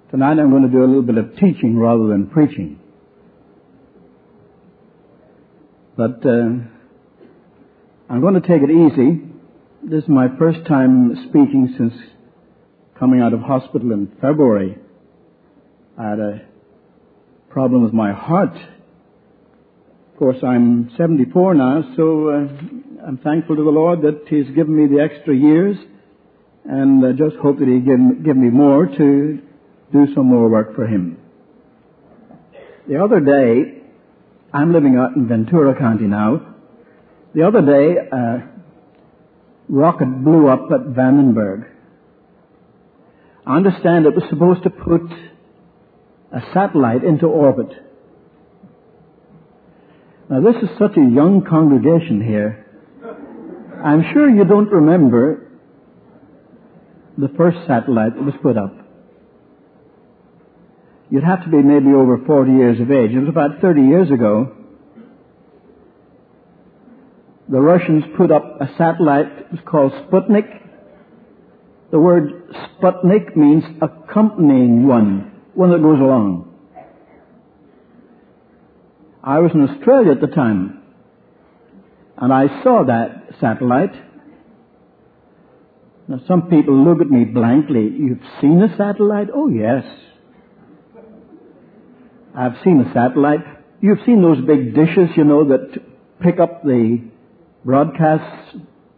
Tonight I'm going to do a little bit of teaching rather than preaching. But I'm going to take it easy. This is my first time speaking since coming out of hospital in February. I had a problem with my heart. Of course, I'm 74 now, so I'm thankful to the Lord that He's given me the extra years, and I just hope that He'll give me more to do some more work for Him. The other day, I'm living out in Ventura County now. The other day, a rocket blew up at Vandenberg. I understand it was supposed to put a satellite into orbit. Now, this is such a young congregation here. I'm sure you don't remember the first satellite that was put up. You'd have to be maybe over 40 years of age. It was about 30 years ago. The Russians put up a satellite. It was called Sputnik. The word Sputnik means accompanying one that goes along. I was in Australia at the time, and I saw that satellite. Now, some people look at me blankly. You've seen a satellite? Oh, yes. I've seen a satellite. You've seen those big dishes, you know, that pick up the broadcasts,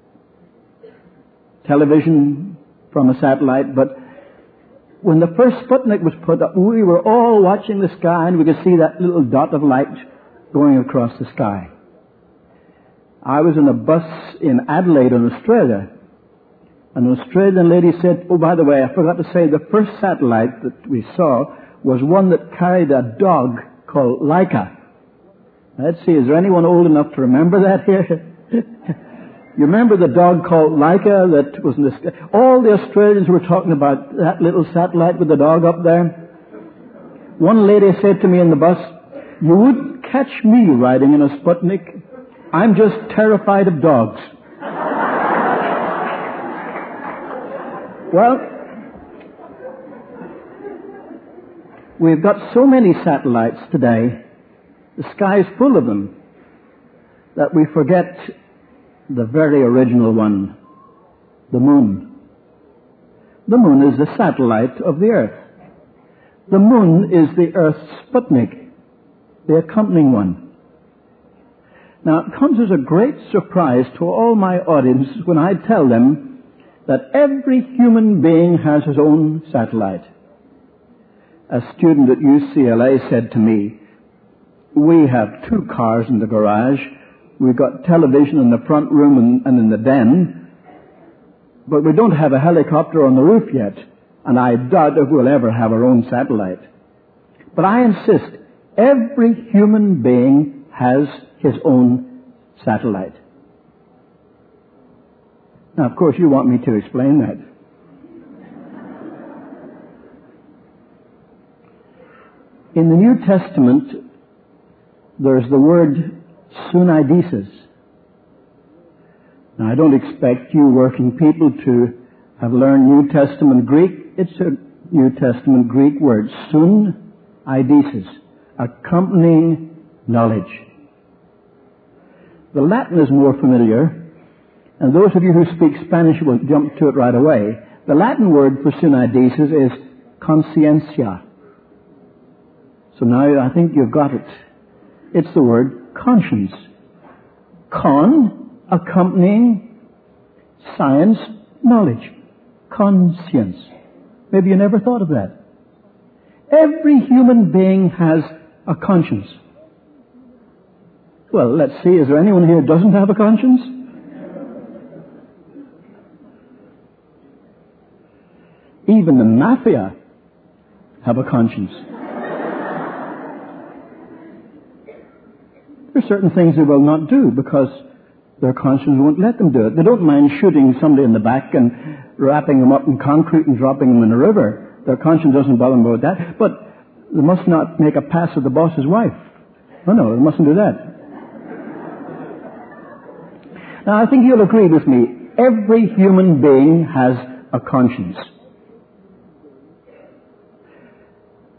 television from a satellite. But when the first Sputnik was put up, we were all watching the sky, and we could see that little dot of light going across the sky. I was in a bus in Adelaide in Australia. An Australian lady said, oh, by the way, I forgot to say, the first satellite that we saw was one that carried a dog called Laika. Let's see, is there anyone old enough to remember that here? You remember the dog called Laika that was in the sky? All the Australians were talking about that little satellite with the dog up there. One lady said to me in the bus, you wouldn't catch me riding in a Sputnik. I'm just terrified of dogs. Well, we've got so many satellites today, the sky is full of them, that we forget the very original one, the moon. The moon is the satellite of the earth. The moon is the earth's Sputnik, the accompanying one. Now, it comes as a great surprise to all my audience when I tell them that every human being has his own satellite. A student at UCLA said to me, we have 2 cars in the garage. We've got television in the front room and in the den, but we don't have a helicopter on the roof yet, and I doubt if we'll ever have our own satellite. But I insist, every human being has his own satellite. Now, of course, you want me to explain that. In the New Testament, there's the word sunaidesis. Now, I don't expect you working people to have learned New Testament Greek. It's a New Testament Greek word, sunaidesis, accompanying knowledge. The Latin is more familiar, and those of you who speak Spanish will jump to it right away. The Latin word for sunaidesis is consciencia. So now I think you've got it. It's the word conscience. Con, accompanying, science, knowledge. Conscience. Maybe you never thought of that. Every human being has a conscience. Well, let's see, is there anyone here who doesn't have a conscience? Even the mafia have a conscience. There are certain things they will not do because their conscience won't let them do it. They don't mind shooting somebody in the back and wrapping them up in concrete and dropping them in a river. Their conscience doesn't bother them about that. But they must not make a pass at the boss's wife. Oh no, they mustn't do that. Now, I think you'll agree with me. Every human being has a conscience.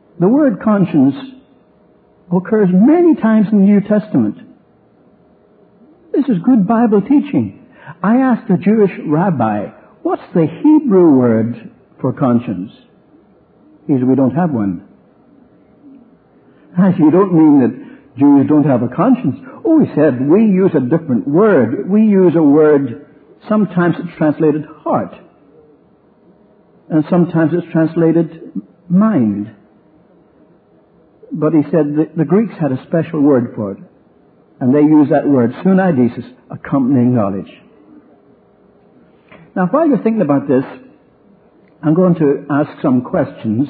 The word conscience occurs many times in the New Testament. This is good Bible teaching. I asked a Jewish rabbi, what's the Hebrew word for conscience? He said, we don't have one. I said, you don't mean that Jews don't have a conscience? Oh, he said, we use a different word. We use a word, sometimes it's translated heart. And sometimes it's translated mind. But he said the Greeks had a special word for it. And they use that word, sunaidesis, accompanying knowledge. Now, while you're thinking about this, I'm going to ask some questions.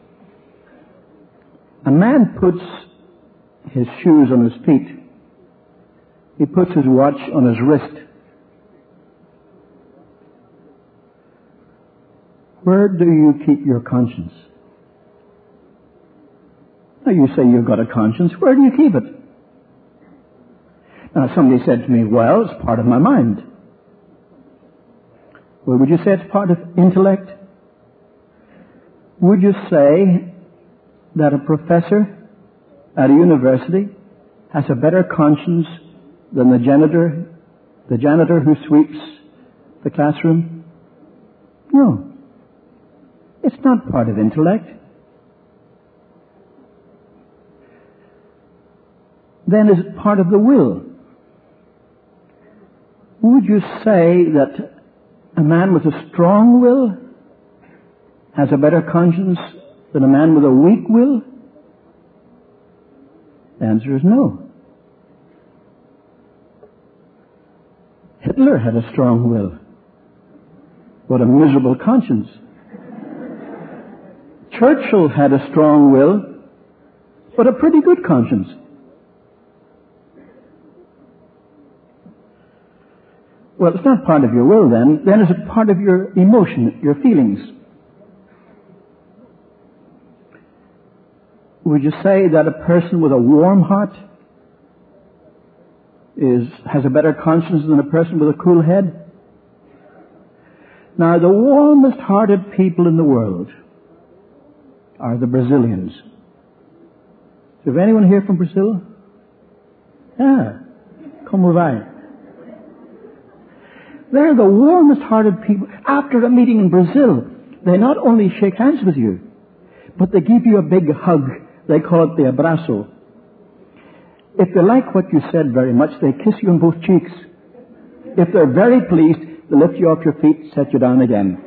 A man puts his shoes on his feet. He puts his watch on his wrist. Where do you keep your conscience? Now, you say you've got a conscience. Where do you keep it? Now, somebody said to me, well, it's part of my mind. Well, would you say it's part of intellect? Would you say that a professor at a university has a better conscience than the janitor who sweeps the classroom? No. It's not part of intellect. Then is it part of the will? Would you say that a man with a strong will has a better conscience than a man with a weak will? The answer is no. Hitler had a strong will. What a miserable conscience. Churchill had a strong will, but a pretty good conscience. Well, it's not part of your will then. Then is it part of your emotion, your feelings? Would you say that a person with a warm heart has a better conscience than a person with a cool head? Now, the warmest-hearted people in the world are the Brazilians. Is anyone here from Brazil? Yeah. Como vai? They're the warmest-hearted people. After a meeting in Brazil, they not only shake hands with you, but they give you a big hug. They call it the abraço. If they like what you said very much, they kiss you on both cheeks. If they're very pleased, they lift you off your feet, set you down again.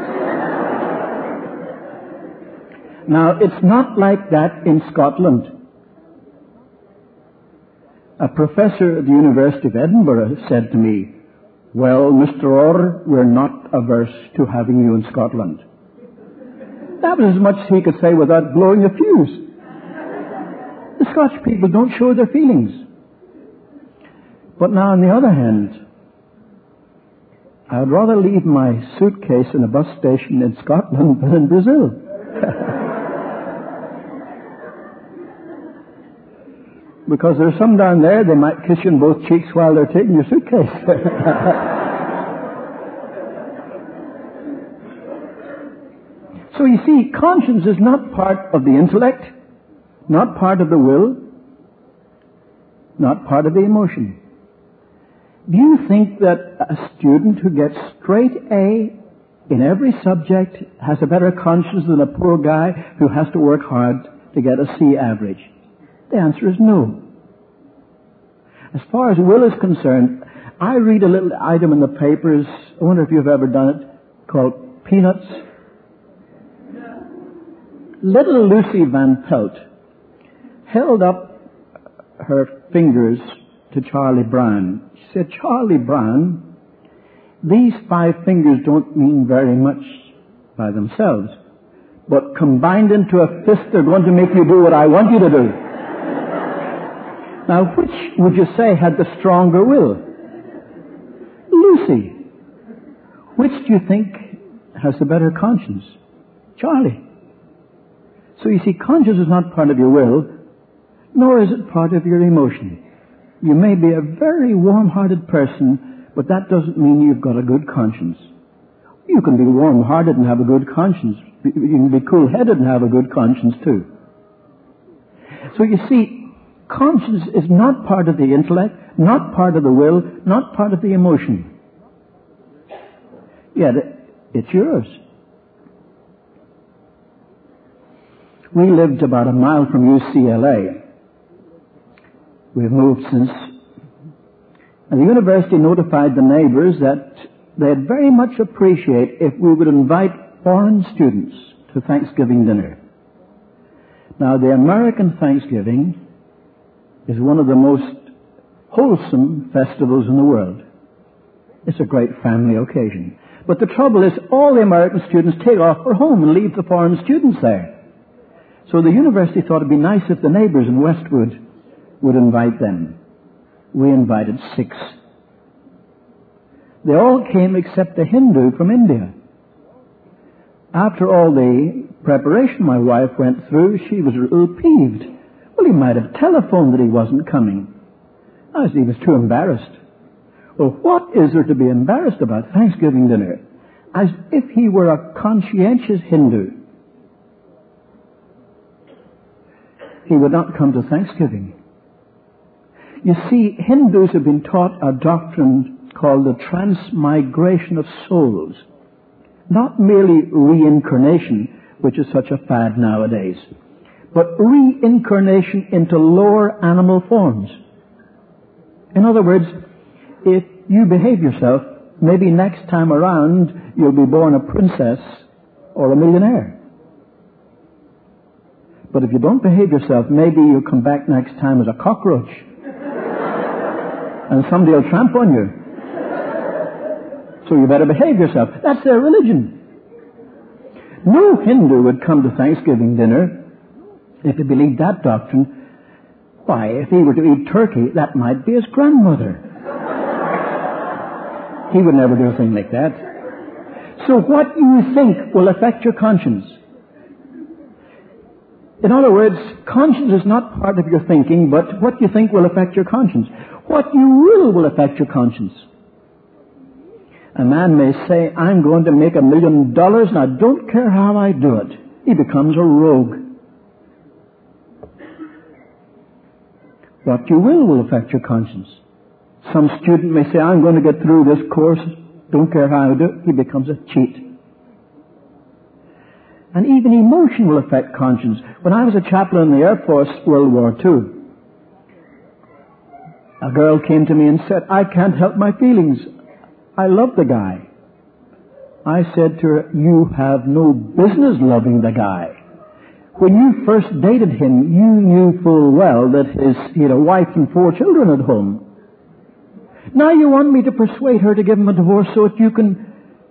Now, it's not like that in Scotland. A professor at the University of Edinburgh said to me, well, Mr. Orr, we're not averse to having you in Scotland. That was as much as he could say without blowing a fuse. The Scotch people don't show their feelings. But now, on the other hand, I would rather leave my suitcase in a bus station in Scotland than in Brazil. Because there's some down there, they might kiss you on both cheeks while they're taking your suitcase. So you see, conscience is not part of the intellect, not part of the will, not part of the emotion. Do you think that a student who gets straight A in every subject has a better conscience than a poor guy who has to work hard to get a C average? The answer is no. As far as will is concerned, I read a little item in the papers, I wonder if you've ever done it, called Peanuts. Little Lucy Van Pelt held up her fingers to Charlie Brown. She said, Charlie Brown, these 5 fingers don't mean very much by themselves, but combined into a fist, they're going to make you do what I want you to do. Now, which would you say had the stronger will? Lucy. Which do you think has the better conscience? Charlie. So you see, conscience is not part of your will, nor is it part of your emotion. You may be a very warm-hearted person, but that doesn't mean you've got a good conscience. You can be warm-hearted and have a good conscience. You can be cool-headed and have a good conscience too. So you see, conscience is not part of the intellect, not part of the will, not part of the emotion. Yet it's yours. We lived about a mile from UCLA. We've moved since. And the university notified the neighbors that they'd very much appreciate if we would invite foreign students to Thanksgiving dinner. Now, the American Thanksgiving is one of the most wholesome festivals in the world. It's a great family occasion. But the trouble is, all the American students take off for home and leave the foreign students there. So the university thought it'd be nice if the neighbors in Westwood would invite them. We invited 6. They all came except the Hindu from India. After all the preparation my wife went through, she was a little peeved. Well, he might have telephoned that he wasn't coming. I said he was too embarrassed. Well, what is there to be embarrassed about Thanksgiving dinner? As if he were a conscientious Hindu. He would not come to Thanksgiving. You see, Hindus have been taught a doctrine called the transmigration of souls. Not merely reincarnation, which is such a fad nowadays, but reincarnation into lower animal forms. In other words, if you behave yourself, maybe next time around you'll be born a princess or a millionaire. But if you don't behave yourself, maybe you'll come back next time as a cockroach. And somebody will tramp on you. So you better behave yourself. That's their religion. No Hindu would come to Thanksgiving dinner if he believed that doctrine. Why, if he were to eat turkey, that might be his grandmother. He would never do a thing like that. So what you think will affect your conscience. In other words, conscience is not part of your thinking, but what you think will affect your conscience. What you will affect your conscience. A man may say, I'm going to make $1 million and I don't care how I do it. He becomes a rogue. What you will affect your conscience. Some student may say, I'm going to get through this course, don't care how I do it. He becomes a cheat. And even emotion will affect conscience. When I was a chaplain in the Air Force, World War II, a girl came to me and said, I can't help my feelings. I love the guy. I said to her, you have no business loving the guy. When you first dated him, you knew full well that he had a wife and 4 children at home. Now you want me to persuade her to give him a divorce so that you can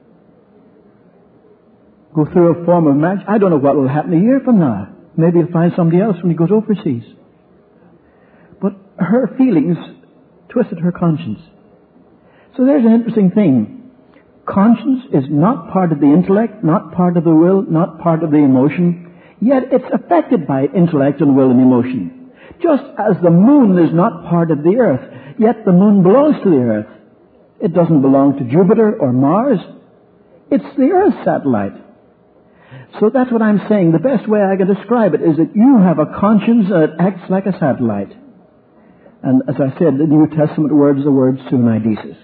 go through a form of marriage? I don't know what will happen a year from now. Maybe he'll find somebody else when he goes overseas. But her feelings twisted her conscience. So there's an interesting thing. Conscience is not part of the intellect, not part of the will, not part of the emotion, yet it's affected by intellect and will and emotion. Just as the moon is not part of the earth, yet the moon belongs to the earth. It doesn't belong to Jupiter or Mars. It's the earth satellite. So that's what I'm saying. The best way I can describe it is that you have a conscience that acts like a satellite. And as I said, the New Testament word is the word sunaidesis.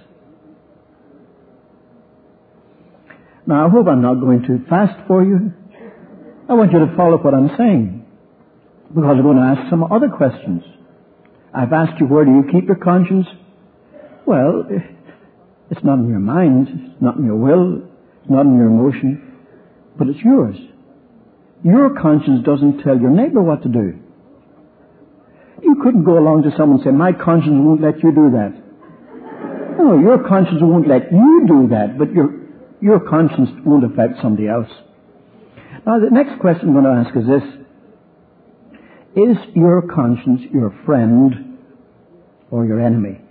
Now, I hope I'm not going too fast for you. I want you to follow what I'm saying, because I'm going to ask some other questions. I've asked you, where do you keep your conscience? Well, it's not in your mind, it's not in your will, it's not in your emotion, but it's yours. Your conscience doesn't tell your neighbor what to do. You couldn't go along to someone and say, my conscience won't let you do that. No, your conscience won't let you do that, but your conscience won't affect somebody else. Now, the next question I'm going to ask is this. Is your conscience your friend or your enemy?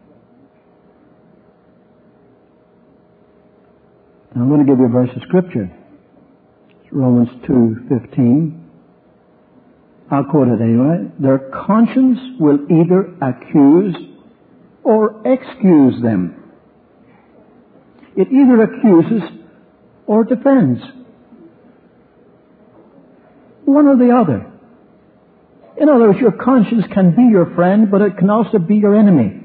Now, I'm going to give you a verse of Scripture. It's Romans 2:15. I'll quote it anyway. Their conscience will either accuse or excuse them. It either accuses or defends. One or the other. In other words, your conscience can be your friend, but it can also be your enemy.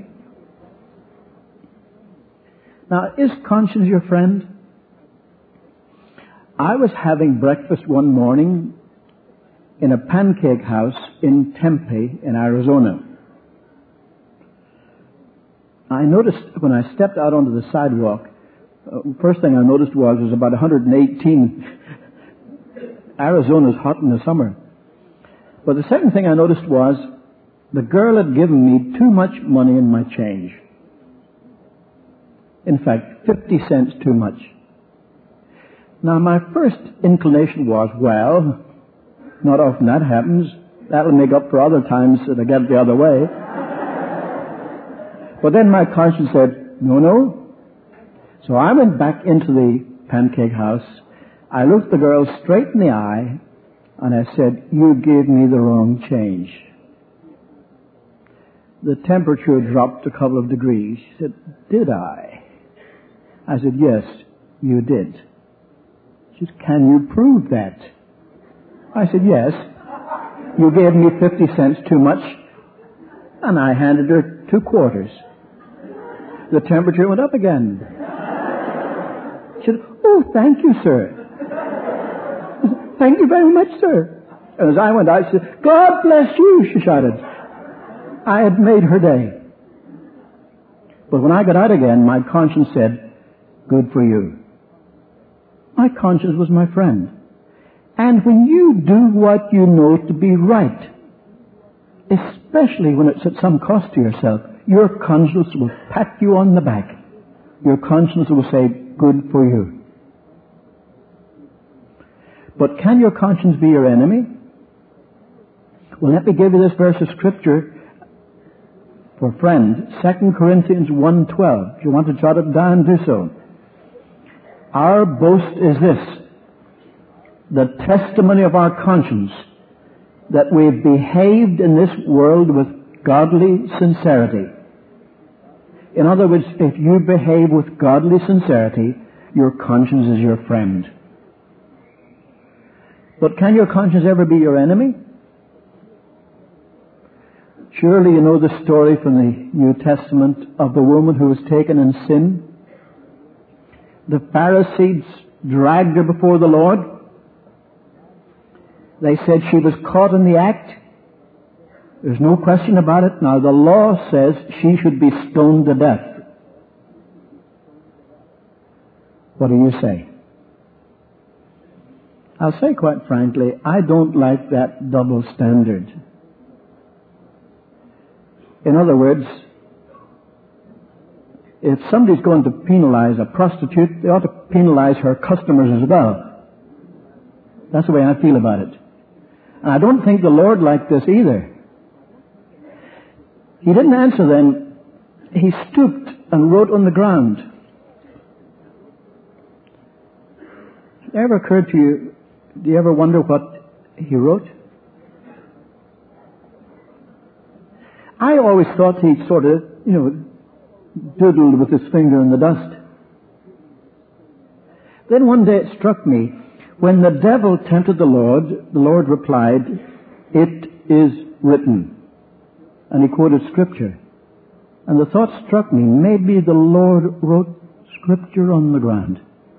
Now, is conscience your friend? I was having breakfast one morning in a pancake house in Tempe, in Arizona. I noticed when I stepped out onto the sidewalk, first thing I noticed was it was about 118. Arizona's hot in the summer. But the second thing I noticed was the girl had given me too much money in my change. In fact, 50 cents too much. Now, my first inclination was, well, not often that happens. That'll make up for other times that I get it the other way. But then my conscience said, no. So I went back into the pancake house. I looked the girl straight in the eye, and I said, you gave me the wrong change. The temperature dropped a couple of degrees. She said, did I? I said, yes, you did. She said, can you prove that? I said, yes. You gave me 50 cents too much, and I handed her 2 quarters. The temperature went up again. She said, oh, thank you, sir. Thank you very much, sir. And as I went out, she said, God bless you, she shouted. I had made her day. But when I got out again, my conscience said, good for you. My conscience was my friend. And when you do what you know to be right, especially when it's at some cost to yourself, your conscience will pat you on the back. Your conscience will say, good for you. But can your conscience be your enemy? Well, let me give you this verse of Scripture for friend. 2 Corinthians 1:12. If you want to jot it down, do so. Our boast is this, the testimony of our conscience, that we've behaved in this world with godly sincerity. In other words, if you behave with godly sincerity, your conscience is your friend. But can your conscience ever be your enemy? Surely you know the story from the New Testament of the woman who was taken in sin. The Pharisees dragged her before the Lord. They said she was caught in the act. There's no question about it. Now the law says she should be stoned to death. What do you say? I'll say quite frankly, I don't like that double standard. In other words, if somebody's going to penalize a prostitute, they ought to penalize her customers as well. That's the way I feel about it. And I don't think the Lord liked this either. He didn't answer them. He stooped and wrote on the ground. Has it ever occurred to you, do you ever wonder what he wrote? I always thought he sort of, doodled with his finger in the dust. Then one day it struck me, when the devil tempted the Lord replied, it is written. And he quoted Scripture. And the thought struck me, maybe the Lord wrote Scripture on the ground.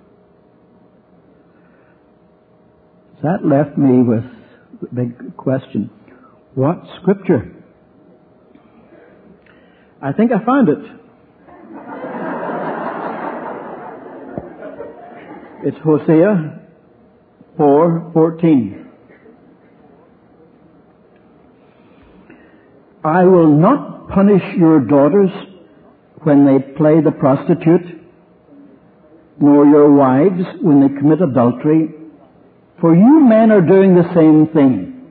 That left me with the big question, what Scripture? I think I found it. It's Hosea 4:14. I will not punish your daughters when they play the prostitute, nor your wives when they commit adultery, for you men are doing the same thing.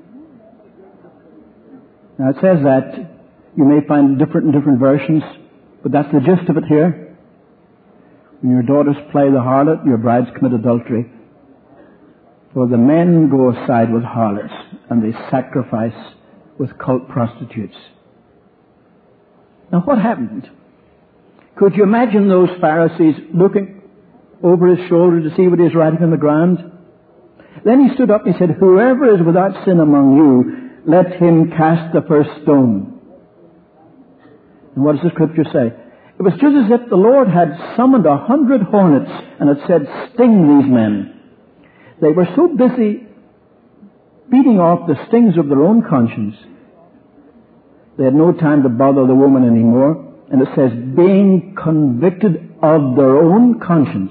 Now it says that. You may find it different in different versions, but that's the gist of it here. When your daughters play the harlot, your brides commit adultery. For the men go aside with harlots, and they sacrifice with cult prostitutes. Now what happened? Could you imagine those Pharisees looking over his shoulder to see what he was writing on the ground? Then he stood up and he said, whoever is without sin among you, let him cast the first stone. And what does the scripture say? It was just as if the Lord had summoned 100 hornets and had said, sting these men. They were so busy beating off the stings of their own conscience, they had no time to bother the woman anymore. And it says, being convicted of their own conscience,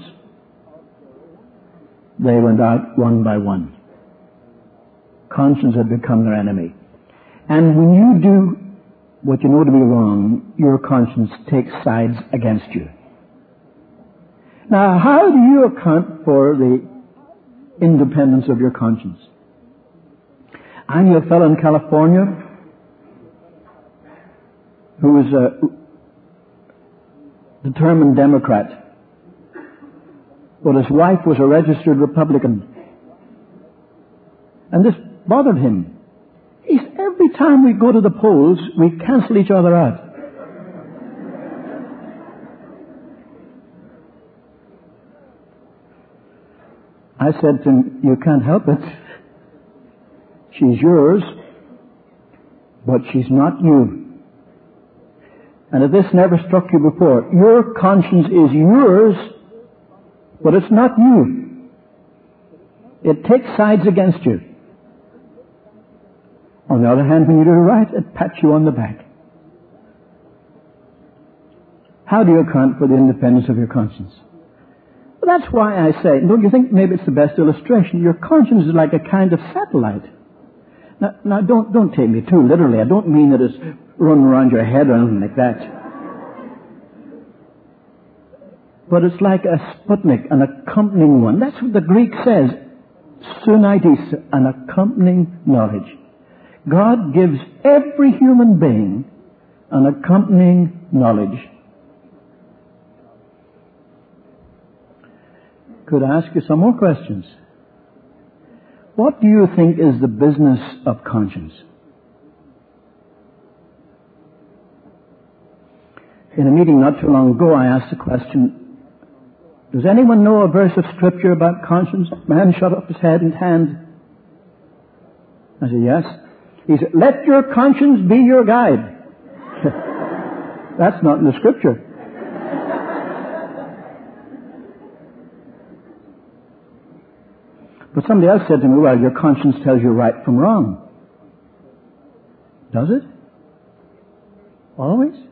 they went out one by one. Conscience had become their enemy. And when you do what you know to be wrong, your conscience takes sides against you. Now, how do you account for the independence of your conscience? I knew a fellow in California who was a determined Democrat, but his wife was a registered Republican. And this bothered him. He said, every time we go to the polls, we cancel each other out. I said to him, you can't help it. She's yours, but she's not you. And if this never struck you before, your conscience is yours, but it's not you. It takes sides against you. On the other hand, when you do right, it pats you on the back. How do you account for the independence of your conscience? Well, that's why I say, don't you think maybe it's the best illustration? Your conscience is like a kind of satellite. Now don't take me too literally. I don't mean that it's running around your head or anything like that. But it's like a Sputnik, an accompanying one. That's what the Greek says. Sunaitis, an accompanying knowledge. God gives every human being an accompanying knowledge. Could I ask you some more questions? What do you think is the business of conscience? In a meeting not too long ago, I asked the question, does anyone know a verse of Scripture about conscience? Man shut up his head and hand. I said, yes. He said, let your conscience be your guide. That's not in the Scripture. But somebody else said to me, well, your conscience tells you right from wrong. Does it? Always?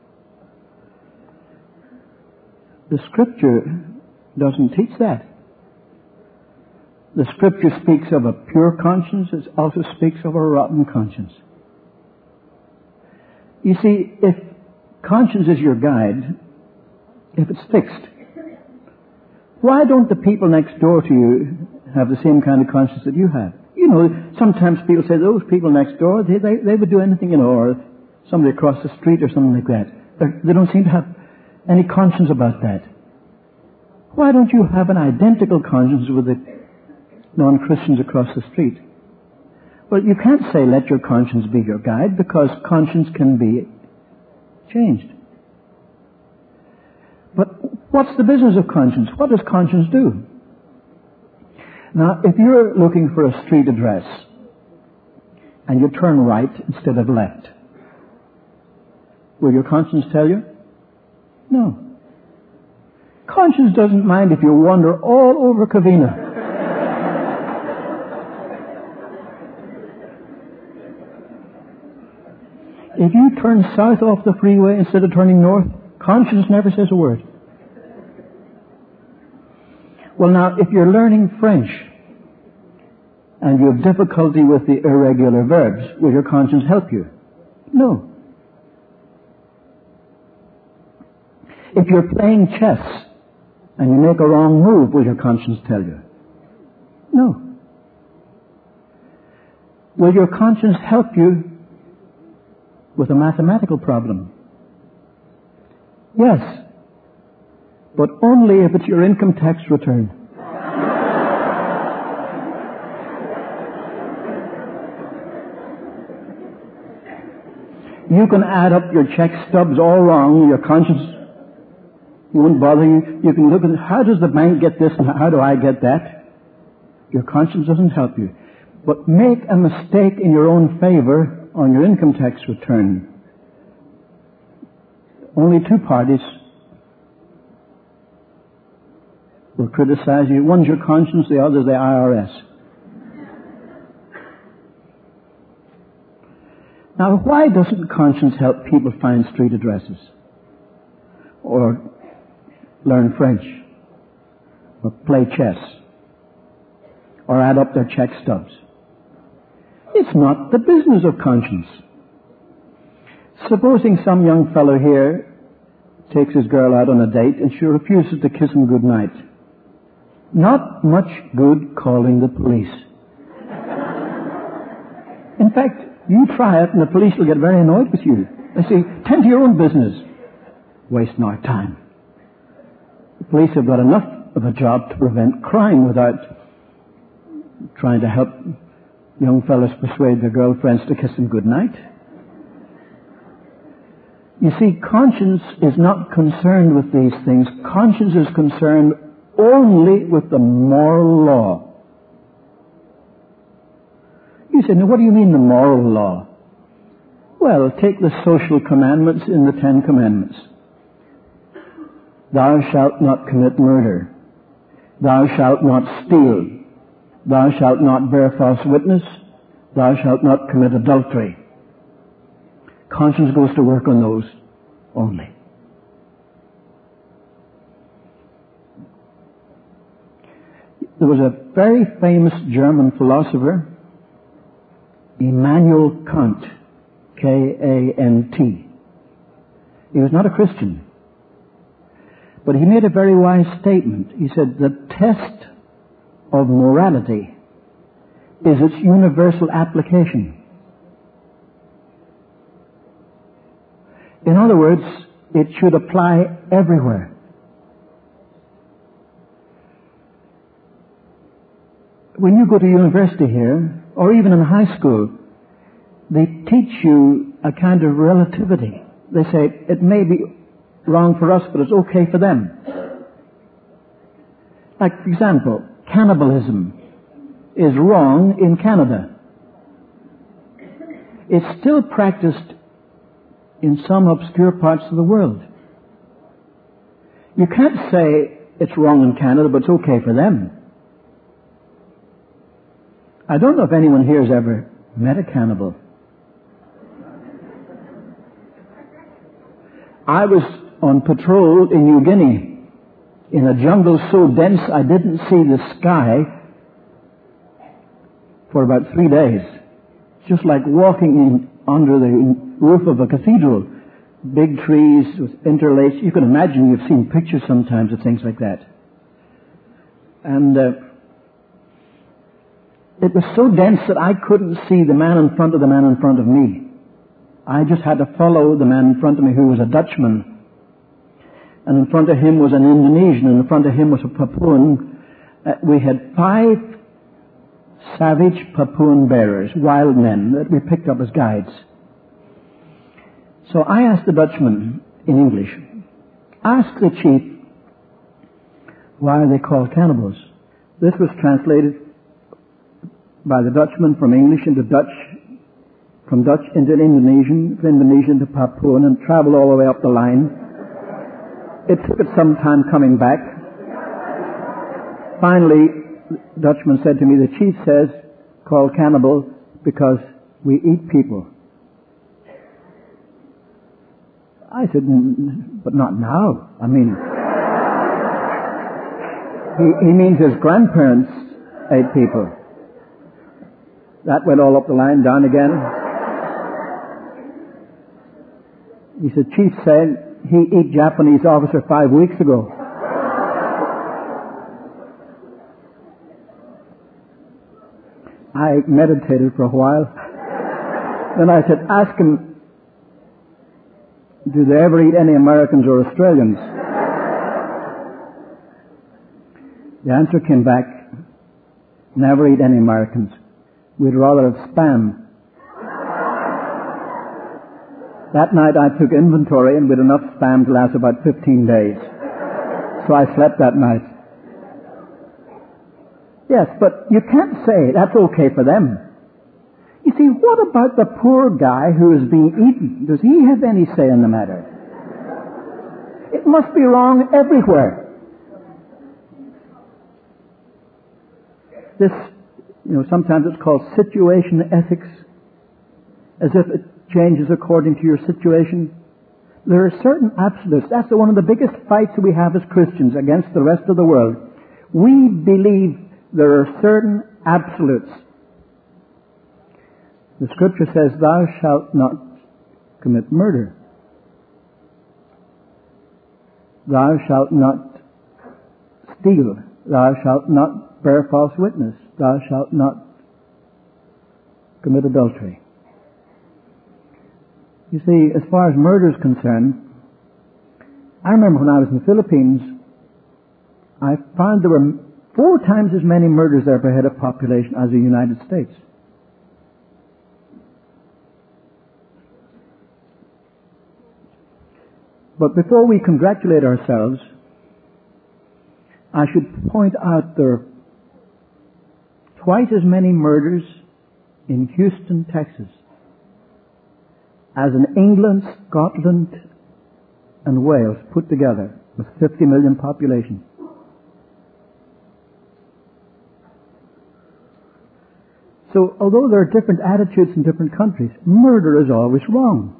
The Scripture doesn't teach that. The Scripture speaks of a pure conscience. It also speaks of a rotten conscience. You see, if conscience is your guide, if it's fixed, why don't the people next door to you have the same kind of conscience that you have? You know, sometimes people say, those people next door, they would do anything, you know, or somebody across the street or something like that. They don't seem to have any conscience about that. Why don't you have an identical conscience with the non-Christians across the street? Well, you can't say let your conscience be your guide, because conscience can be changed. But what's the business of conscience? What does conscience do? Now, if you're looking for a street address and you turn right instead of left, will your conscience tell you? No. Conscience doesn't mind if you wander all over Covina. If you turn south off the freeway instead of turning north, conscience never says a word. Well, now, if you're learning French and you have difficulty with the irregular verbs, will your conscience help you? No. If you're playing chess and you make a wrong move, will your conscience tell you? No. Will your conscience help you with a mathematical problem? Yes. But only if it's your income tax return. You can add up your check stubs all wrong, your conscience won't bother you. You can look at how does the bank get this and how do I get that? Your conscience doesn't help you. but make a mistake in your own favor on your income tax return. Only two parties will criticize you. One's your conscience, the other's the IRS. Now, why doesn't conscience help people find street addresses? Or learn French? Or play chess? Or add up their check stubs? It's not the business of conscience. Supposing some young fellow here takes his girl out on a date and she refuses to kiss him goodnight. Not much good calling the police. In fact, you try it and the police will get very annoyed with you. They say, tend to your own business. Wasting our time. The police have got enough of a job to prevent crime without trying to help young fellows persuade their girlfriends to kiss them goodnight. You see, conscience is not concerned with these things. Conscience is concerned only with the moral law. You say, now what do you mean the moral law? Well, take the social commandments in the 10 Commandments. Thou shalt not commit murder. Thou shalt not steal. Thou shalt not bear false witness. Thou shalt not commit adultery. Conscience goes to work on those only. There was a very famous German philosopher, Immanuel Kant, K-A-N-T. He was not a Christian, but he made a very wise statement. He said, the test of morality is its universal application. In other words, it should apply everywhere. When you go to university here, or even in high school, they teach you a kind of relativity. They say, it may be wrong for us, but it's okay for them. Like, for example, cannibalism is wrong in Canada. It's still practiced in some obscure parts of the world. You can't say it's wrong in Canada, but it's okay for them. I don't know if anyone here has ever met a cannibal. I was on patrol in New Guinea in a jungle so dense I didn't see the sky for about 3 days. Just like walking under the roof of a cathedral. Big trees with interlaced. You can imagine, you've seen pictures sometimes of things like that. And it was so dense that I couldn't see the man in front of the man in front of me. I just had to follow the man in front of me who was a Dutchman. And in front of him was an Indonesian, and in front of him was a Papuan. We had 5 savage Papuan bearers, wild men, that we picked up as guides. So I asked the Dutchman in English, ask the chief, why are they called cannibals? This was translated by the Dutchman from English into Dutch, from Dutch into Indonesian, from Indonesian to Papuan, and traveled all the way up the line. It took it some time coming back. Finally, the Dutchman said to me, the chief says, called cannibal because we eat people. I said, but not now. I mean, he means his grandparents ate people. That went all up the line, down again. He said, chief said he ate Japanese officer 5 weeks ago. I meditated for a while. Then I said, ask him, do they ever eat any Americans or Australians? The answer came back, never eat any Americans. We'd rather have spam. That night I took inventory and with enough spam to last about 15 days. So I slept that night. Yes, but you can't say that's okay for them. You see, what about the poor guy who is being eaten? Does he have any say in the matter? It must be wrong everywhere. This, sometimes it's called situation ethics, as if it changes according to your situation. There are certain absolutes. That's one of the biggest fights we have as Christians against the rest of the world. We believe there are certain absolutes. The Scripture says, "Thou shalt not commit murder. Thou shalt not steal. Thou shalt not bear false witness. Thou shalt not commit adultery." You see, as far as murder is concerned, I remember when I was in the Philippines, I found there were 4 times as many murders there per head of population as the United States. But before we congratulate ourselves, I should point out there are twice as many murders in Houston, Texas, as in England, Scotland, and Wales put together with 50 million population. So, although there are different attitudes in different countries, murder is always wrong.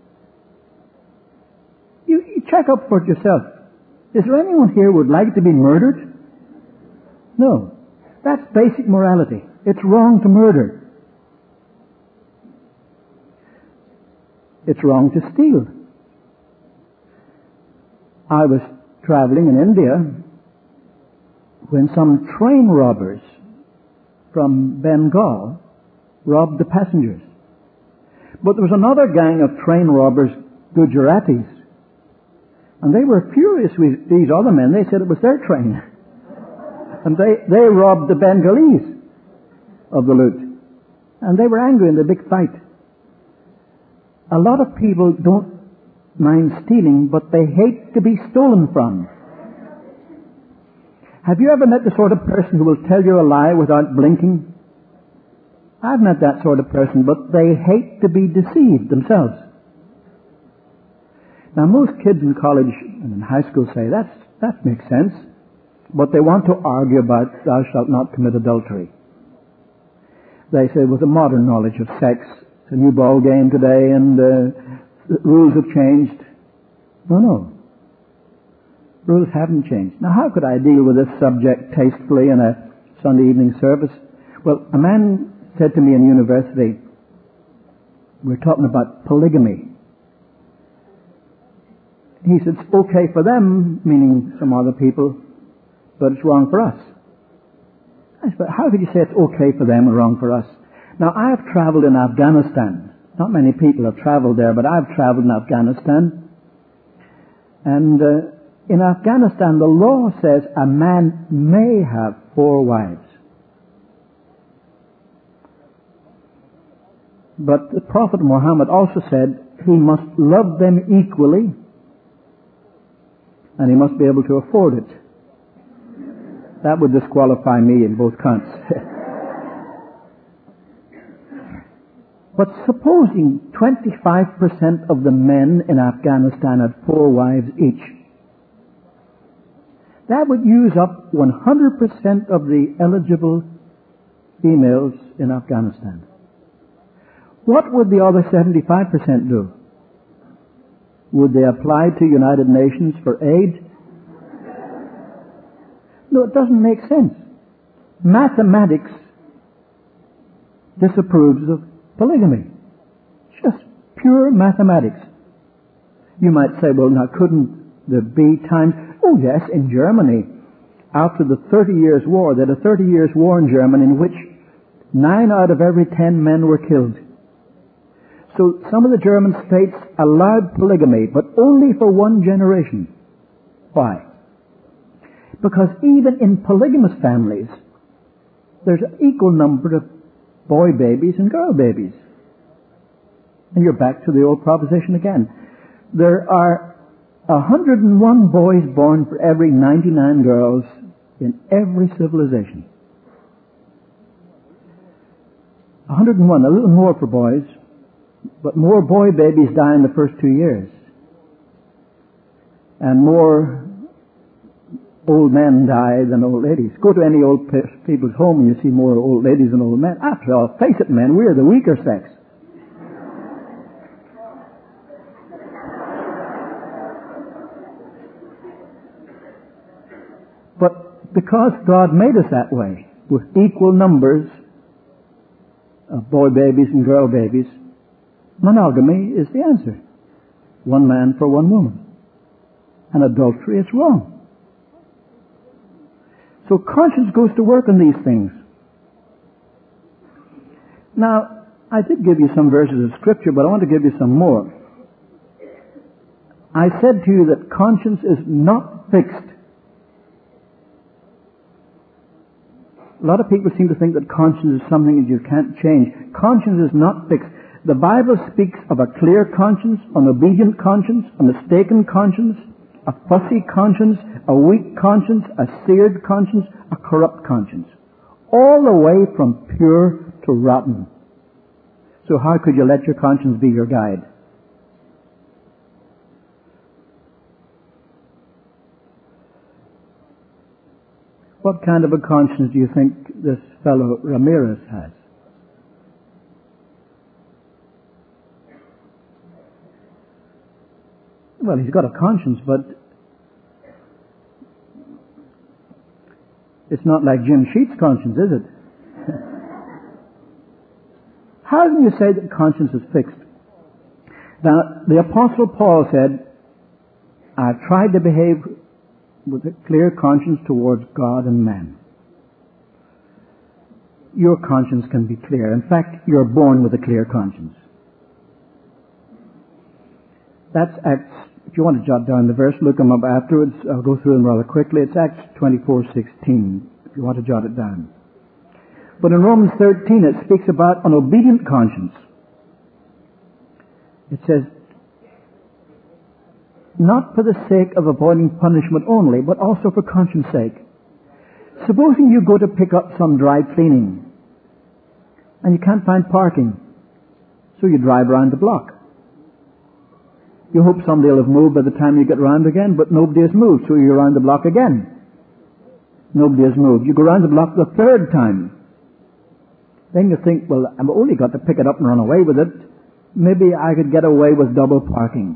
You check up for it yourself. Is there anyone here who would like to be murdered? No. That's basic morality. It's wrong to murder. It's wrong to steal. I was traveling in India when some train robbers from Bengal robbed the passengers. But there was another gang of train robbers, Gujaratis, and they were furious with these other men. They said it was their train. And they robbed the Bengalis of the loot. And they were angry in the big fight. A lot of people don't mind stealing, but they hate to be stolen from. Have you ever met the sort of person who will tell you a lie without blinking? I've met that sort of person, but they hate to be deceived themselves. Now, most kids in college and in high school say, that makes sense. But they want to argue about, "Thou shalt not commit adultery." They say, with the modern knowledge of sex, it's a new ball game today and the rules have changed. No. Rules haven't changed. Now, how could I deal with this subject tastefully in a Sunday evening service? Well, a man said to me in university, we're talking about polygamy. He said, it's okay for them, meaning some other people, but it's wrong for us. I said, how could you say it's okay for them and wrong for us? Now, I have traveled in Afghanistan. Not many people have traveled there, but I've traveled in Afghanistan. And in Afghanistan, the law says a man may have 4 wives. But the Prophet Muhammad also said he must love them equally, and he must be able to afford it. That would disqualify me in both counts. But supposing 25% of the men in Afghanistan had 4 wives each, that would use up 100% of the eligible females in Afghanistan. What would the other 75% do? Would they apply to United Nations for aid? No, it doesn't make sense. Mathematics disapproves of polygamy. Just pure mathematics. You might say, well, now couldn't there be times? Oh yes, in Germany, after the 30 Years' War, they had a 30 Years' War in Germany in which 9 out of every 10 men were killed. So some of the German states allowed polygamy, but only for 1 generation. Why? Because even in polygamous families, there's an equal number of boy babies and girl babies. And you're back to the old proposition again. There are 101 boys born for every 99 girls in every civilization. 101, a little more for boys, but more boy babies die in the first 2 years. And more old men die than old ladies. Go to any old people's home and you see more old ladies than old men. After all, face it, men, we're the weaker sex. But because God made us that way, with equal numbers of boy babies and girl babies, monogamy is the answer. One man for one woman. And adultery is wrong. So conscience goes to work on these things. Now, I did give you some verses of Scripture, but I want to give you some more. I said to you that conscience is not fixed. A lot of people seem to think that conscience is something that you can't change. Conscience is not fixed. The Bible speaks of a clear conscience, an obedient conscience, a mistaken conscience, a fussy conscience, a weak conscience, a seared conscience, a corrupt conscience. All the way from pure to rotten. So how could you let your conscience be your guide? What kind of a conscience do you think this fellow Ramirez has? Well, he's got a conscience, but it's not like Jim Sheets' conscience, is it? How can you say that conscience is fixed? Now, the Apostle Paul said, I've tried to behave with a clear conscience towards God and man. Your conscience can be clear. In fact, you're born with a clear conscience. That's Acts. If you want to jot down the verse, look them up afterwards. I'll go through them rather quickly. It's Acts 24:16, if you want to jot it down. But in Romans 13, it speaks about an obedient conscience. It says, not for the sake of avoiding punishment only, but also for conscience sake. Supposing you go to pick up some dry cleaning, and you can't find parking, so you drive around the block. You hope somebody will have moved by the time you get round again, but nobody has moved, so you're around the block again. Nobody has moved. You go round the block the third time. Then you think, well, I've only got to pick it up and run away with it. Maybe I could get away with double parking.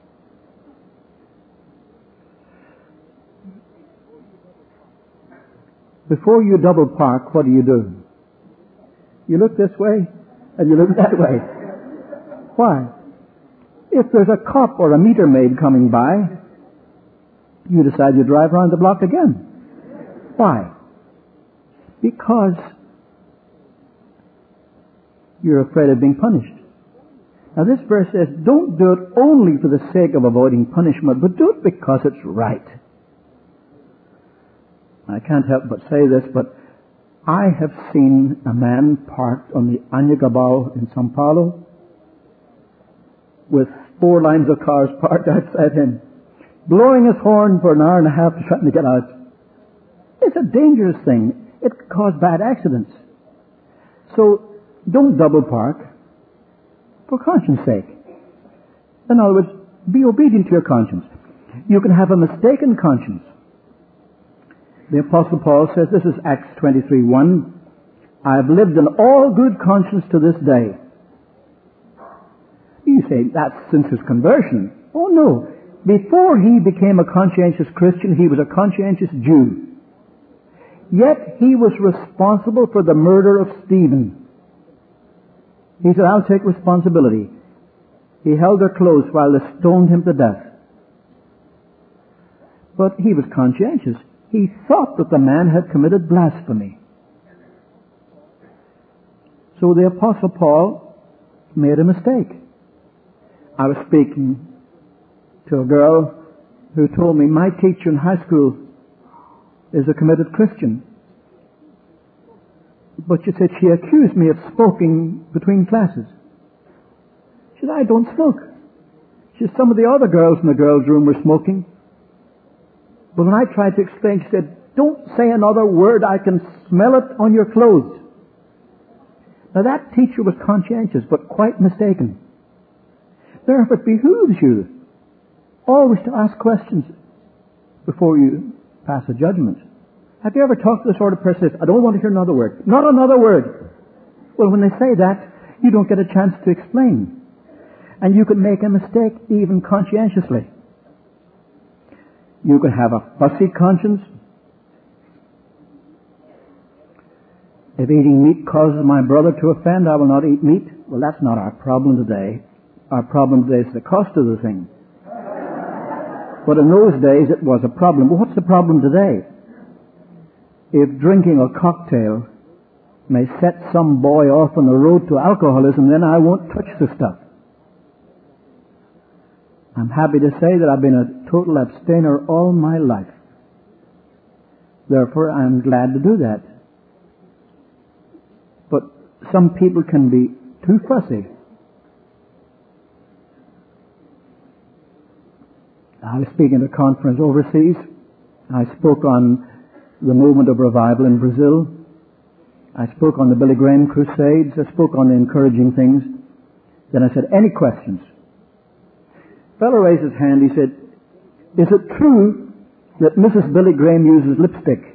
Before you double park, what do? You look this way and you look that way. Why? If there's a cop or a meter maid coming by, you decide you drive around the block again. Why? Because you're afraid of being punished. Now this verse says, don't do it only for the sake of avoiding punishment, but do it because it's right. I can't help but say this, but I have seen a man parked on the Anhangabao in Sao Paulo with 4 lines of cars parked outside him, blowing his horn for an hour and a half trying to get out. It's a dangerous thing. It could cause bad accidents. So don't double park for conscience sake. In other words, be obedient to your conscience. You can have a mistaken conscience. The Apostle Paul says, this is Acts 23:1, I have lived in all good conscience to this day. You say, that's since his conversion. Oh no. Before he became a conscientious Christian, he was a conscientious Jew. Yet he was responsible for the murder of Stephen. He said, I'll take responsibility. He held her close while they stoned him to death. But he was conscientious. He thought that the man had committed blasphemy. So the Apostle Paul made a mistake. I was speaking to a girl who told me, my teacher in high school is a committed Christian. But she said she accused me of smoking between classes. She said, I don't smoke. She said, some of the other girls in the girls' room were smoking. But when I tried to explain, she said, don't say another word. I can smell it on your clothes. Now that teacher was conscientious, but quite mistaken. Therefore it behooves you always to ask questions before you pass a judgment. Have you ever talked to the sort of person who says, I don't want to hear another word? Not another word. Well, when they say that, you don't get a chance to explain. And you can make a mistake even conscientiously. You can have a fussy conscience. If eating meat causes my brother to offend, I will not eat meat. Well, that's not our problem today. Our problem today is the cost of the thing. But in those days it was a problem. Well, what's the problem today? If drinking a cocktail may set some boy off on the road to alcoholism, then I won't touch the stuff. I'm happy to say that I've been a total abstainer all my life. Therefore, I'm glad to do that. But some people can be too fussy. I was speaking at a conference overseas. I spoke on the movement of revival in Brazil. I spoke on the Billy Graham crusades. I spoke on the encouraging things. Then I said, any questions? A fellow raised his hand. He said, is it true that Mrs. Billy Graham uses lipstick?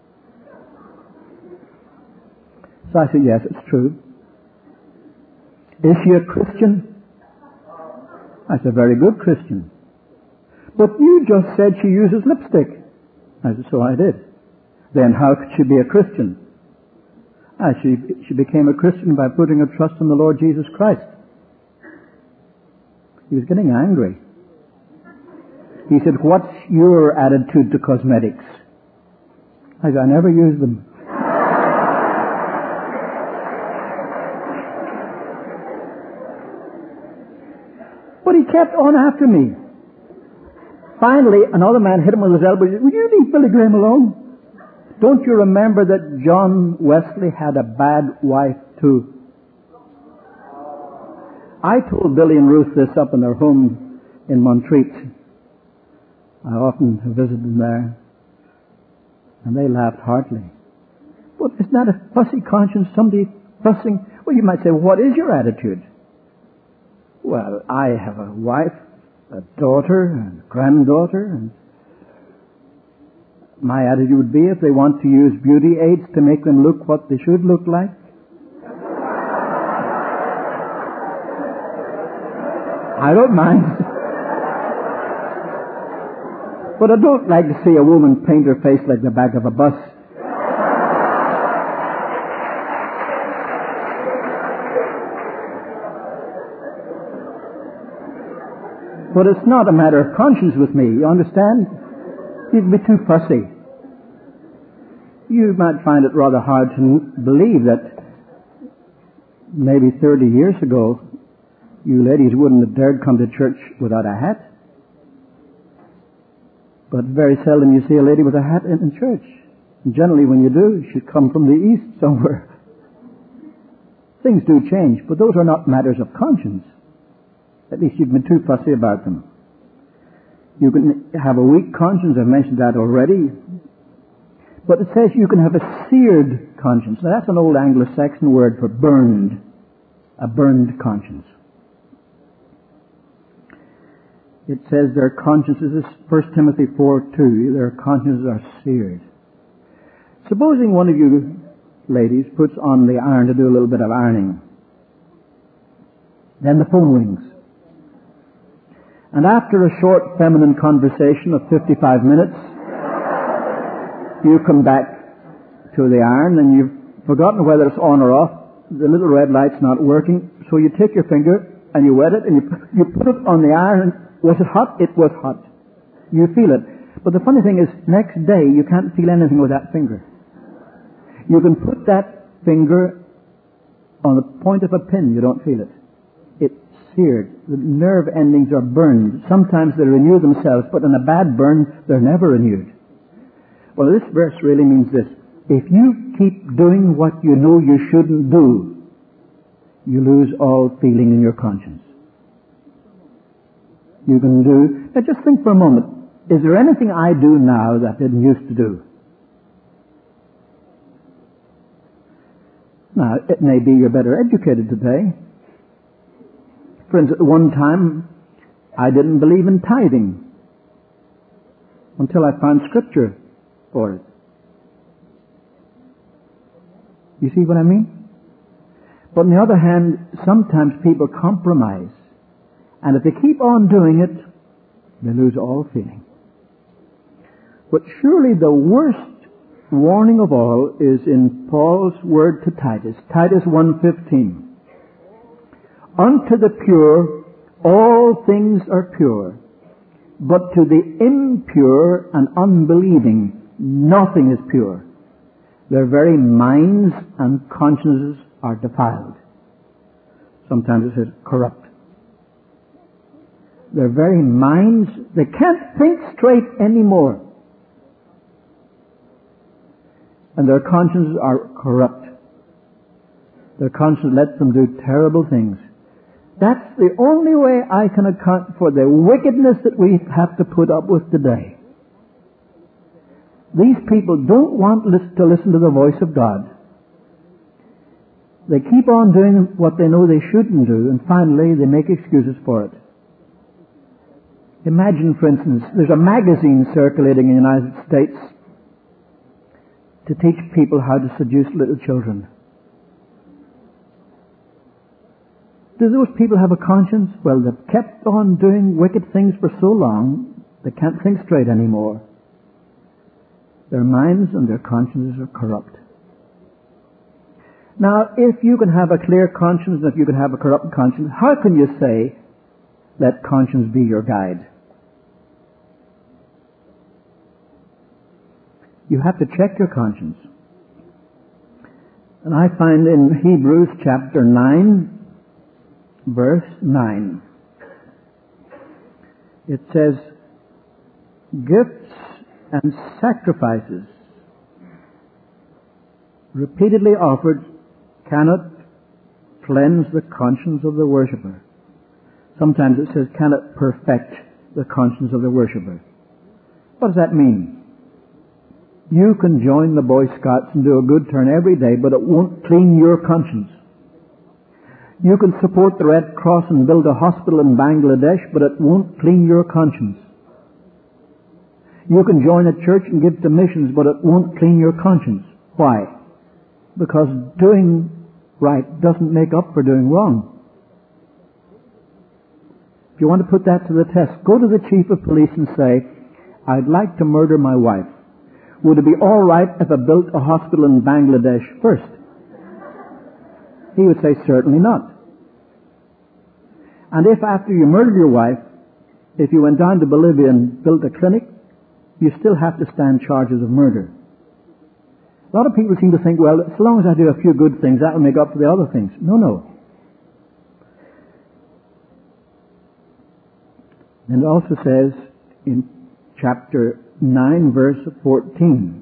So I said, yes, it's true. Is she a Christian? I said, very good Christian. But you just said she uses lipstick. I said, so I did. Then how could she be a Christian? She became a Christian by putting her trust in the Lord Jesus Christ. He was getting angry. He said, what's your attitude to cosmetics? I said, I never use them. But he kept on after me. Finally, another man hit him with his elbow. He said, will you leave Billy Graham alone? Don't you remember that John Wesley had a bad wife too? I told Billy and Ruth this up in their home in Montreat. I often have visited them there. And they laughed heartily. But isn't that a fussy conscience? Somebody fussing? Well, you might say, well, what is your attitude? Well, I have a wife, a daughter, and a granddaughter, and my attitude would be if they want to use beauty aids to make them look what they should look like. I don't mind. But I don't like to see a woman paint her face like the back of a bus. But it's not a matter of conscience with me, you understand? You'd be too fussy. You might find it rather hard to believe that maybe 30 years ago, you ladies wouldn't have dared come to church without a hat. But very seldom you see a lady with a hat in church. And generally when you do, she'd come from the east somewhere. Things do change, but those are not matters of conscience. At least you've been too fussy about them. You can have a weak conscience, I've mentioned that already. But it says you can have a seared conscience. Now that's an old Anglo-Saxon word for burned. A burned conscience. It says their consciences, this 1 Timothy 4:2, their consciences are seared. Supposing one of you ladies puts on the iron to do a little bit of ironing. Then the phone rings. And after a short feminine conversation of 55 minutes, you come back to the iron and you've forgotten whether it's on or off. The little red light's not working, so you take your finger and you wet it and you put it on the iron. Was it hot? It was hot. You feel it. But the funny thing is, next day you can't feel anything with that finger. You can put that finger on the point of a pin, you don't feel it. It's seared. The nerve endings are burned. Sometimes they renew themselves, but in a bad burn, they're never renewed. Well, this verse really means this. If you keep doing what you know you shouldn't do, you lose all feeling in your conscience. You can do... Now just think for a moment. Is there anything I do now that I didn't used to do? Now, it may be you're better educated today. For instance, at one time, I didn't believe in tithing until I found Scripture for it. You see what I mean? But on the other hand, sometimes people compromise. And if they keep on doing it, they lose all feeling. But surely the worst warning of all is in Paul's word to Titus. Titus 1:15. Unto the pure all things are pure, but to the impure and unbelieving nothing is pure. Their very minds and consciences are defiled. Sometimes it says corrupt. Their very minds, they can't think straight anymore. And their consciences are corrupt. Their conscience lets them do terrible things. That's the only way I can account for the wickedness that we have to put up with today. These people don't want to listen to the voice of God. They keep on doing what they know they shouldn't do, and finally they make excuses for it. Imagine, for instance, there's a magazine circulating in the United States to teach people how to seduce little children. Do those people have a conscience? Well, they've kept on doing wicked things for so long, they can't think straight anymore. Their minds and their consciences are corrupt. Now, if you can have a clear conscience and if you can have a corrupt conscience, how can you say, let conscience be your guide? You have to check your conscience. And I find in Hebrews chapter 9, verse 9, it says, gifts and sacrifices repeatedly offered cannot cleanse the conscience of the worshipper. Sometimes it says cannot perfect the conscience of the worshipper. What does that mean? You can join the Boy Scouts and do a good turn every day, but it won't clean your conscience. You can support the Red Cross and build a hospital in Bangladesh, but it won't clean your conscience. You can join a church and give to missions, but it won't clean your conscience. Why? Because doing right doesn't make up for doing wrong. If you want to put that to the test, go to the chief of police and say, I'd like to murder my wife. Would it be all right if I built a hospital in Bangladesh first? He would say, certainly not. And if after you murdered your wife, if you went down to Bolivia and built a clinic, you still have to stand charges of murder. A lot of people seem to think, well, as long as I do a few good things, that will make up for the other things. No. And it also says in chapter 9, verse 14,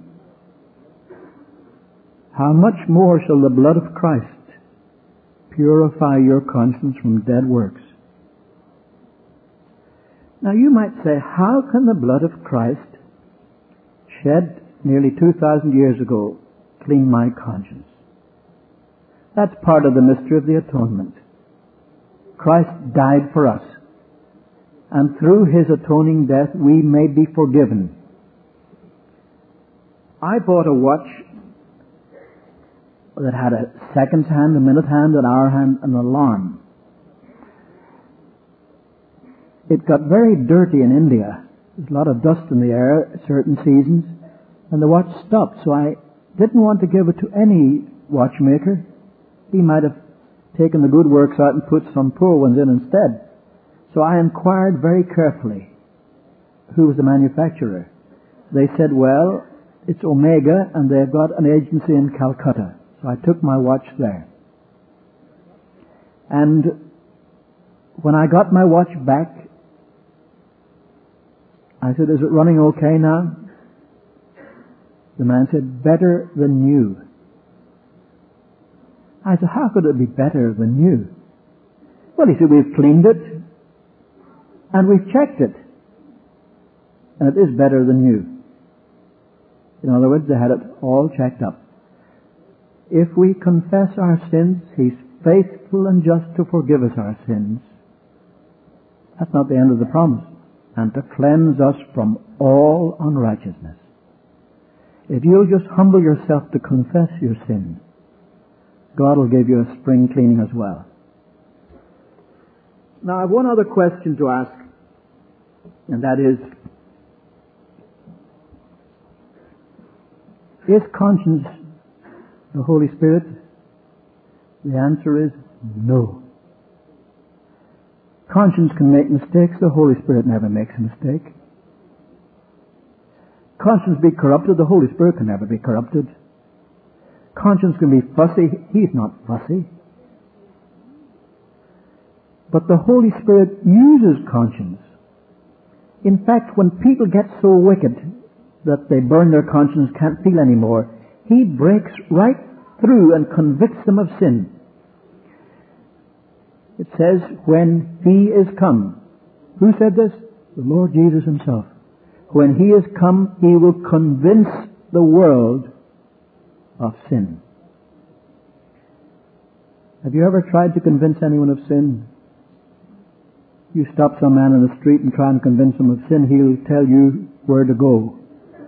how much more shall the blood of Christ purify your conscience from dead works? Now you might say, how can the blood of Christ, shed nearly 2,000 years ago, clean my conscience? That's part of the mystery of the atonement. Christ died for us, and through His atoning death we may be forgiven. I bought a watch that had a seconds hand, a minute hand, an hour hand, and an alarm. It got very dirty in India. There's a lot of dust in the air at certain seasons, and the watch stopped. So I didn't want to give it to any watchmaker. He might have taken the good works out and put some poor ones in instead. So I inquired very carefully who was the manufacturer. They said, well, it's Omega, and they've got an agency in Calcutta. So I took my watch there. And when I got my watch back, I said, is it running okay now? The man said, better than new. I said, how could it be better than new? Well, he said, we've cleaned it and we've checked it, and it is better than new. In other words, they had it all checked up. if we confess our sins, He's faithful and just to forgive us our sins. That's not the end of the promise. And to cleanse us from all unrighteousness. If you'll just humble yourself to confess your sin, God will give you a spring cleaning as well. Now I have one other question to ask, and that is conscience the Holy Spirit? The answer is no. Conscience can make mistakes. The Holy Spirit never makes a mistake. Conscience be corrupted. The Holy Spirit can never be corrupted. Conscience can be fussy. He's not fussy. But the Holy Spirit uses conscience. In fact, when people get so wicked that they burn their conscience, can't feel anymore, He breaks right through and convicts them of sin. It says, when He is come. Who said this? The Lord Jesus Himself. When He is come, He will convince the world of sin. Have you ever tried to convince anyone of sin? You stop some man in the street and try and convince him of sin, he'll tell you where to go.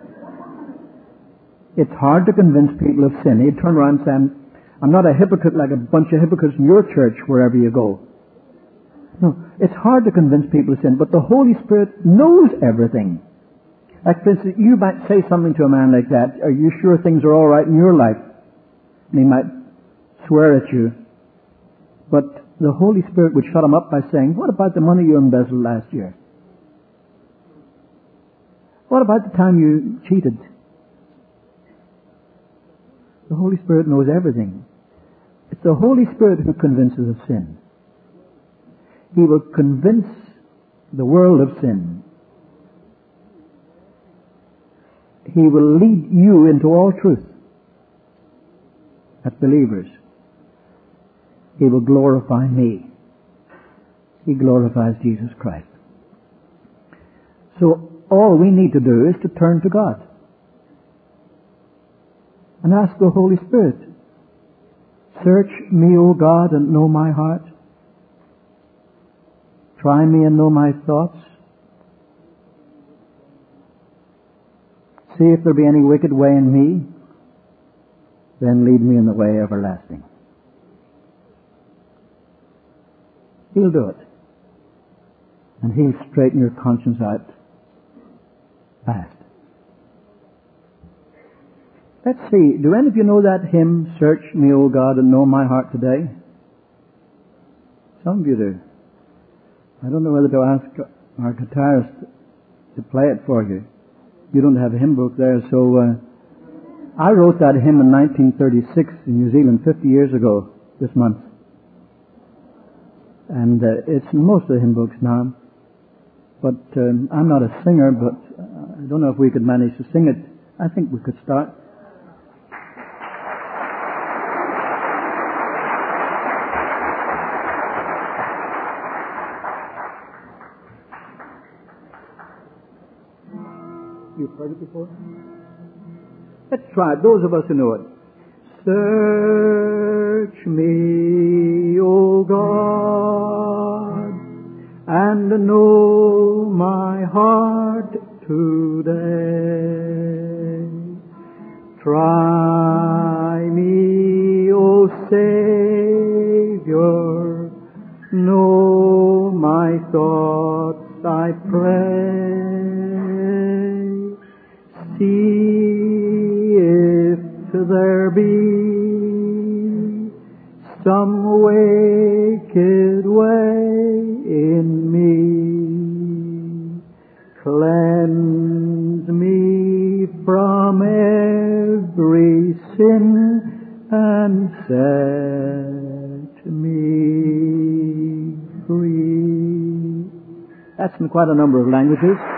It's hard to convince people of sin. He'd turn around and say, I'm not a hypocrite like a bunch of hypocrites in your church wherever you go. No, it's hard to convince people of sin, but the Holy Spirit knows everything. Like for instance, you might say something to a man like that, are you sure things are all right in your life? And he might swear at you. But the Holy Spirit would shut him up by saying, what about the money you embezzled last year? What about the time you cheated? The Holy Spirit knows everything. It's the Holy Spirit who convinces of sin. He will convince the world of sin. He will lead you into all truth as believers. He will glorify me. He glorifies Jesus Christ. So all we need to do is to turn to God and ask the Holy Spirit, search me, O God, and know my heart. Try me and know my thoughts. See if there be any wicked way in me. Then lead me in the way everlasting. He'll do it. And He'll straighten your conscience out fast. Let's see. Do any of you know that hymn, Search Me, O God, and Know My Heart today? Some of you do. I don't know whether to ask our guitarist to play it for you. You don't have a hymn book there, so I wrote that hymn in 1936 in New Zealand, 50 years ago this month. And it's in most of the hymn books now. But I'm not a singer, but I don't know if we could manage to sing it. I think we could start. You've heard it before? Let's try it, those of us who know it. Search me, O God, and know my heart today. Try me, O Savior, know my thoughts, I pray. See if there be some wicked way in me. Cleanse me from every sin and set me free. That's in quite a number of languages.